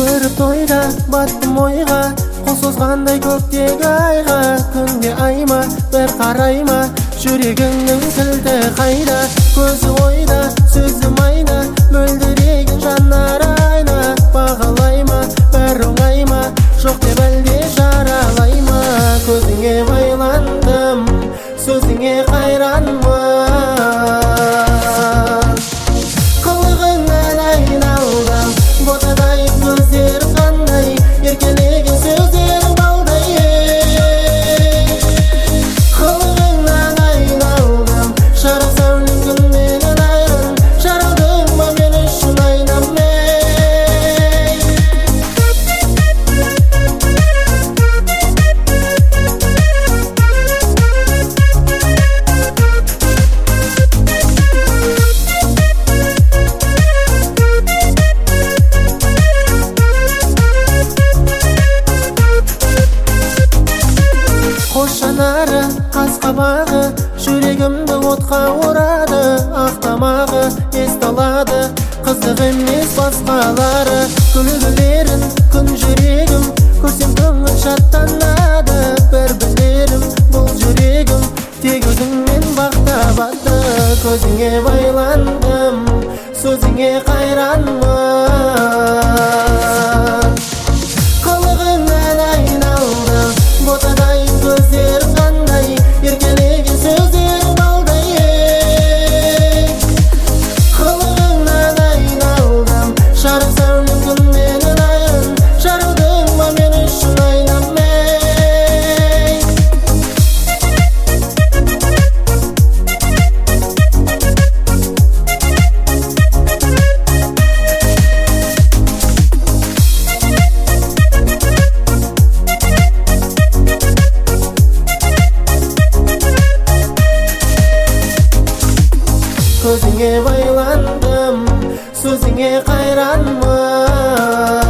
көріп тойда баттым ойға, қол созғандай көктегі айға. Күнге айма, бір қарайма, жүрегіңнің кілті қайда? Көзі ойда, сөзі майда, мөлдіреген жанары айна. Бағалайма, бір оңайма, жоқ деп әлде жаралайма. Көзіңе байландым, сөзіңе қайранмын. Қылығыңнан айналдым, ботадай көздерің қандай, еркелеген сөздерің балдай. Қылығыңнан айналдым, жарық сәулем күнменен айрын. Жаралдың ба мен үшін айнамай? Қос жанары, қас қабағы, жүрегімді отқа орады. Ақтамағы есталады, қызық емес басқалары. Күлгілерін күн жүрегім, көрсем көңіл шаттанады. Бір білерім, бұл жүрегім тек өзіңмен бақ табады. Көзіңе байландым, сөзіңе қайранмын. Қылығыңнан айналдым, ботадай көздерің қандай, еркелеген сөздерің балдай. Қылығыңнан айналдым, жарық сәулем күнменен айрын. Жаралдың ба мен үшін айнамай? Көзіңе байландым, сөзіңе қайранмын.